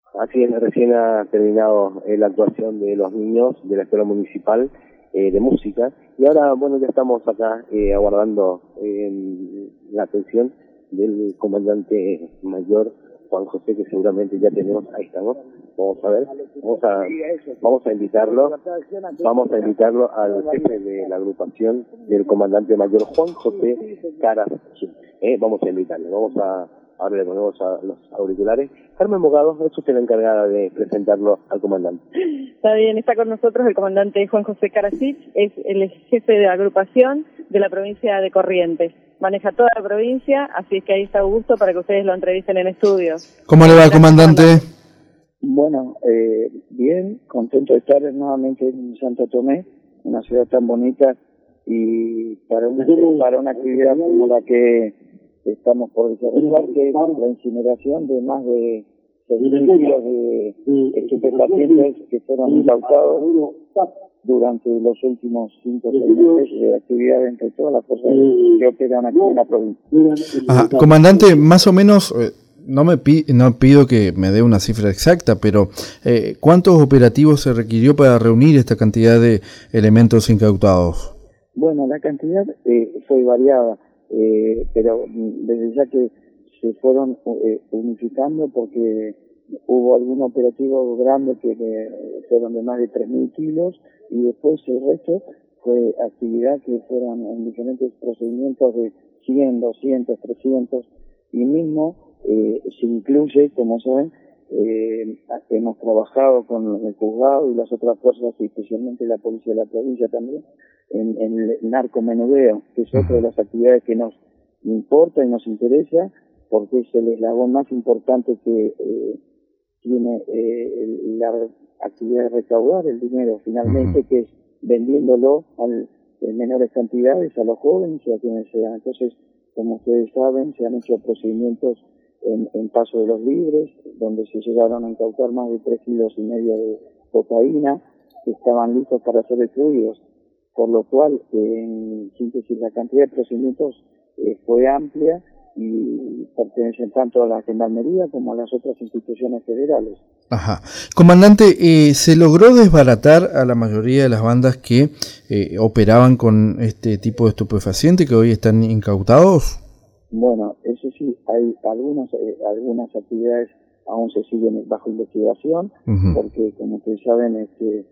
Así es, recién ha terminado la actuación de los niños de la Escuela Municipal de Música y ahora, bueno, ya estamos acá aguardando la atención del comandante mayor Juan José, que seguramente ya tenemos. Ahí estamos. Vamos a ver, vamos a invitarlo al jefe de la agrupación del comandante mayor Juan José Caras. Vamos a invitarlo, ahora le ponemos a los auriculares. Carmen Bogado, es usted la encargada de presentarlo al comandante. Está bien, está con nosotros el comandante Juan José Karasic, es el jefe de agrupación de la provincia de Corrientes. Maneja toda la provincia, así es que ahí está Augusto para que ustedes lo entrevisten en estudio. ¿Cómo le va, comandante? Bueno, bien, contento de estar nuevamente en Santo Tomé, una ciudad tan bonita, y para una actividad como la que estamos por desarrollar, que es la incineración de más de 6.000 kilos de estupefacientes que fueron incautados durante los últimos 5 o 6 meses de actividad entre todas las fuerzas que operan aquí en la provincia. Comandante, más o menos, no pido que me dé una cifra exacta, pero ¿cuántos operativos se requirió para reunir esta cantidad de elementos incautados? Bueno, la cantidad fue variada. Pero desde ya que se fueron unificando, porque hubo algún operativo grande que fueron de más de 3.000 kilos, y después el resto fue actividad que fueron en diferentes procedimientos de 100, 200, 300, y mismo se incluye, como saben, hemos trabajado con el juzgado y las otras fuerzas, y especialmente la policía de la provincia también, en el narcomenudeo, que es otra de las actividades que nos importa y nos interesa, porque es el eslabón más importante que tiene la actividad de recaudar el dinero finalmente, que es vendiéndolo en menores cantidades a los jóvenes y a quienes sean. Entonces, como ustedes saben, se han hecho procedimientos en Paso de los Libres, donde se llegaron a incautar más de 3,5 kilos de cocaína, que estaban listos para ser destruidos, por lo cual, en síntesis, la cantidad de procedimientos fue amplia y pertenecen tanto a la Gendarmería como a las otras instituciones federales. Ajá. Comandante, ¿se logró desbaratar a la mayoría de las bandas que operaban con este tipo de estupefaciente que hoy están incautados? Bueno, eso sí, hay algunas actividades aún se siguen bajo investigación, porque como ustedes saben,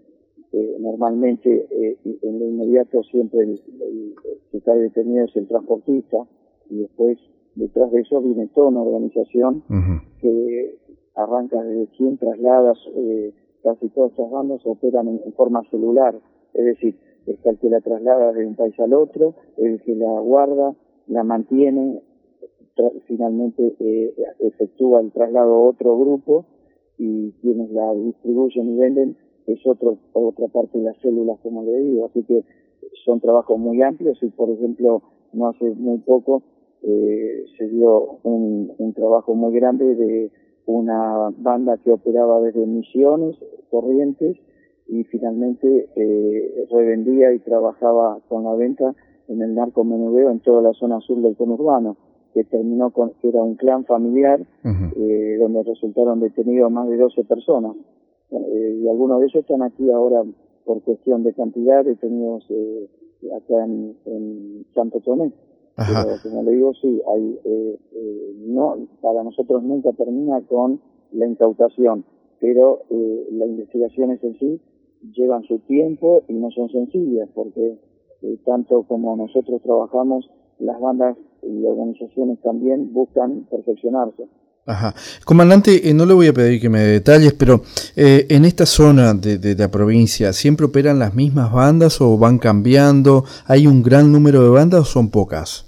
normalmente en lo inmediato siempre el que está detenido es el transportista, y después detrás de eso viene toda una organización que arranca desde 100 trasladas. Casi todas estas bandas operan en forma celular, es decir, está el que la traslada de un país al otro, el que la guarda, la mantiene, finalmente efectúa el traslado a otro grupo, y quienes la distribuyen y venden es otra parte de las células, como le digo. Así que son trabajos muy amplios, y por ejemplo, no hace muy poco se dio un trabajo muy grande de una banda que operaba desde Misiones, Corrientes, y finalmente revendía y trabajaba con la venta en el narcomenudeo en toda la zona sur del conurbano, que terminó con que era un clan familiar, donde resultaron detenidos más de 12 personas. Y algunos de ellos están aquí ahora por cuestión de cantidad detenidos acá en Santo Tomé. Pero como le digo, sí, no, para nosotros nunca termina con la incautación, pero las investigaciones en sí llevan su tiempo y no son sencillas, porque tanto como nosotros trabajamos, las bandas y organizaciones también buscan perfeccionarse. Ajá. Comandante, no le voy a pedir que me dé detalles, pero en esta zona de la provincia, ¿siempre operan las mismas bandas o van cambiando? ¿Hay un gran número de bandas o son pocas?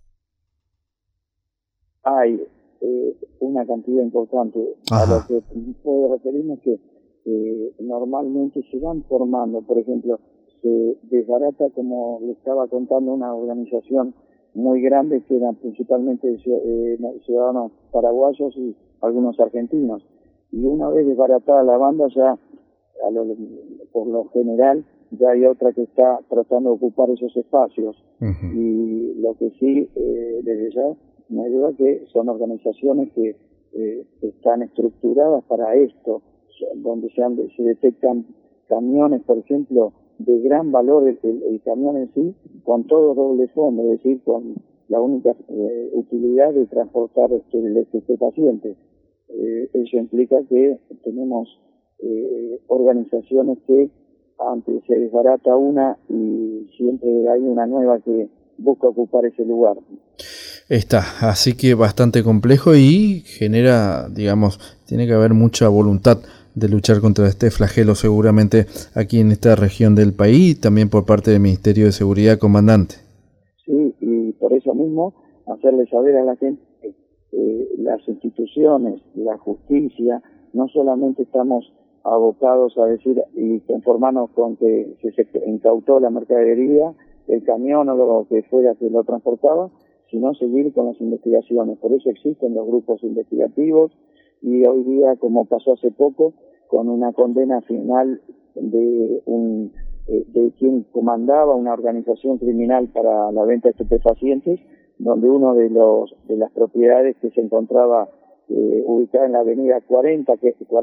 Hay una cantidad importante. A lo que puedo referirme es que normalmente se van formando. Por ejemplo, se desbarata, como le estaba contando, una organización muy grande que eran principalmente ciudadanos paraguayos y algunos argentinos. Y una vez desbaratada la banda, ya por lo general ya hay otra que está tratando de ocupar esos espacios. Y lo que sí, desde ya, no hay duda que son organizaciones que están estructuradas para esto, donde se detectan camiones, por ejemplo, de gran valor, el camión en sí, con todo doble fondo, es decir, con la única utilidad de transportar este paciente. Eso implica que tenemos organizaciones que antes se desbarata una y siempre hay una nueva que busca ocupar ese lugar. Está, así que bastante complejo y genera, digamos, tiene que haber mucha voluntad de luchar contra este flagelo seguramente aquí en esta región del país, también por parte del Ministerio de Seguridad, comandante. Sí, y por eso mismo hacerle saber a la gente que las instituciones, la justicia, no solamente estamos abocados a decir y conformarnos con que se incautó la mercadería, el camión o lo que fuera que lo transportaba, sino seguir con las investigaciones. Por eso existen los grupos investigativos y hoy día, como pasó hace poco, con una condena final de quien comandaba una organización criminal para la venta de estupefacientes, donde uno de las propiedades que se encontraba ubicada en la avenida 40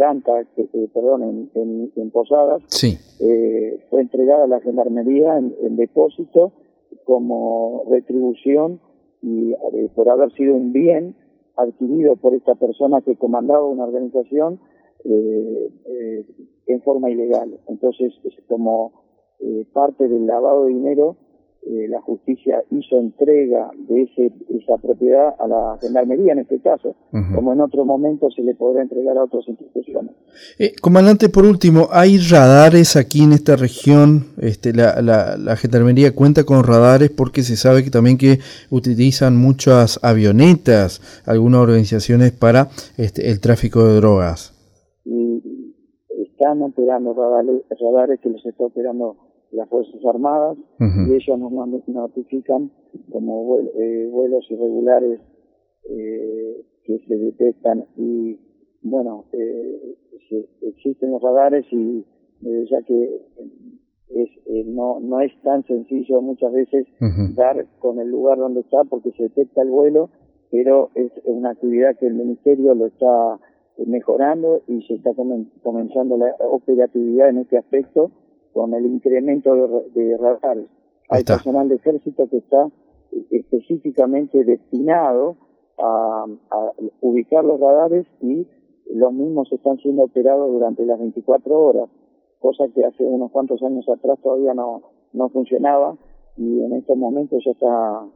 en Posadas, sí, fue entregada a la Gendarmería en depósito como retribución y por haber sido un bien adquirido por esta persona que comandaba una organización en forma ilegal. Entonces, como parte del lavado de dinero, la justicia hizo entrega de esa propiedad a la Gendarmería en este caso, como en otro momento se le podrá entregar a otras instituciones. Comandante, por último, ¿hay radares aquí en esta región? La Gendarmería cuenta con radares porque se sabe que también que utilizan muchas avionetas, algunas organizaciones para el tráfico de drogas. Y están operando radares que los está operando las Fuerzas Armadas, y ellos nos notifican como vuelos irregulares que se detectan, y bueno, existen los radares y ya que no es tan sencillo muchas veces dar con el lugar donde está porque se detecta el vuelo, pero es una actividad que el Ministerio lo está mejorando y se está comenzando la operatividad en este aspecto con el incremento de radares. Hay personal de ejército que está específicamente destinado a ubicar los radares y los mismos están siendo operados durante las 24 horas, cosa que hace unos cuantos años atrás todavía no funcionaba, y en estos momentos ya está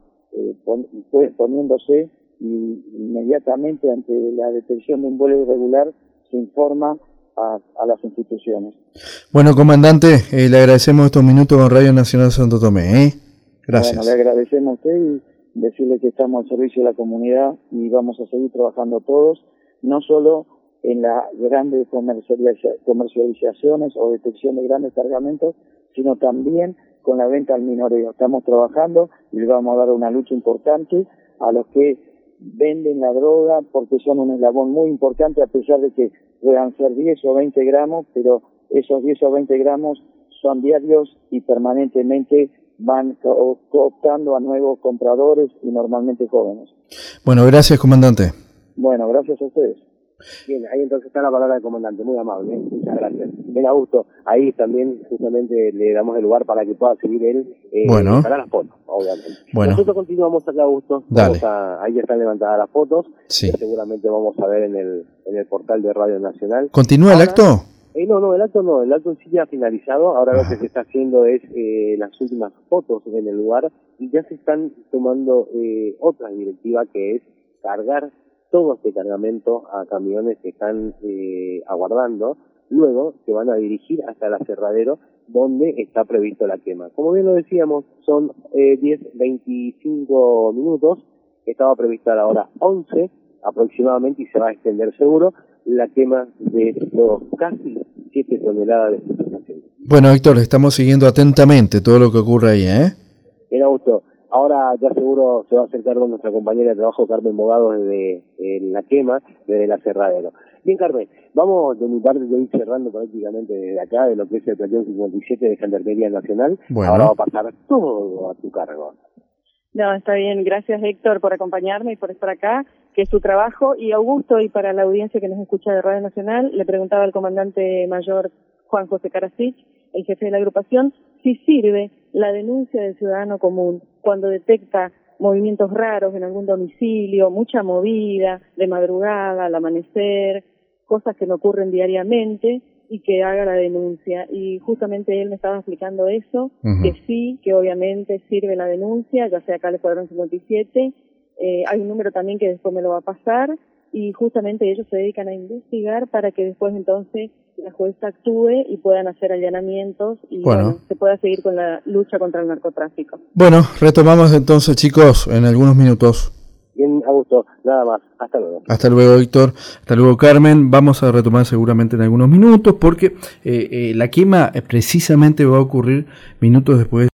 poniéndose, y inmediatamente ante la detección de un vuelo irregular se informa a las instituciones. Bueno, comandante, le agradecemos estos minutos con Radio Nacional Santo Tomé. Gracias. Bueno, le agradecemos a usted y decirle que estamos al servicio de la comunidad y vamos a seguir trabajando todos, no solo en las grandes comercializaciones o detección de grandes cargamentos, sino también con la venta al minoreo. Estamos trabajando y le vamos a dar una lucha importante a los que venden la droga, porque son un eslabón muy importante, a pesar de que puedan ser 10 o 20 gramos, pero esos 10 o 20 gramos son diarios y permanentemente van cooptando a nuevos compradores y normalmente jóvenes. Bueno, gracias, comandante. Bueno, gracias a ustedes. Bien, ahí entonces está la palabra del comandante, muy amable, muchas gracias. Bien, Augusto, ahí también justamente le damos el lugar para que pueda seguir él para las fotos, obviamente. Bueno. Nosotros continuamos acá, Augusto, ahí están levantadas las fotos, sí. Que seguramente vamos a ver en el portal de Radio Nacional. ¿Continúa el acto? No, el acto sí ya ha finalizado. Ahora lo que se está haciendo es las últimas fotos en el lugar, y ya se están tomando otra directiva, que es cargar todo este cargamento a camiones que están aguardando. Luego se van a dirigir hasta el aserradero donde está previsto la quema. Como bien lo decíamos, son 10:25 minutos, estaba prevista a la hora 11 aproximadamente, y se va a extender seguro la quema de los casi 7 toneladas de estupefacientes. Bueno, Héctor, estamos siguiendo atentamente todo lo que ocurre ahí, En Augusto, ahora ya seguro se va a acercar con nuestra compañera de trabajo, Carmen Bogado, desde la quema, desde el aserradero. Bien, Carmen, vamos de mi parte de ir cerrando prácticamente desde acá, de lo que es el Plantón 57 de Gendarmería Nacional. Bueno. Ahora va a pasar todo a tu cargo. No, está bien. Gracias, Héctor, por acompañarme y por estar acá, que es tu trabajo. Y Augusto, y para la audiencia que nos escucha de Radio Nacional, le preguntaba al comandante mayor Juan José Karasic, el jefe de la agrupación, si sirve la denuncia del ciudadano común cuando detecta movimientos raros en algún domicilio, mucha movida, de madrugada, al amanecer, cosas que no ocurren diariamente, y que haga la denuncia. Y justamente él me estaba explicando eso, que sí, que obviamente sirve la denuncia, ya sea acá al Escuadrón 57, hay un número también que después me lo va a pasar, y justamente ellos se dedican a investigar para que después entonces la jueza actúe y puedan hacer allanamientos y bueno, se pueda seguir con la lucha contra el narcotráfico. Bueno, retomamos entonces, chicos, en algunos minutos. Bien, Augusto, nada más. Hasta luego. Hasta luego, Víctor. Hasta luego, Carmen. Vamos a retomar seguramente en algunos minutos porque la quema precisamente va a ocurrir minutos después.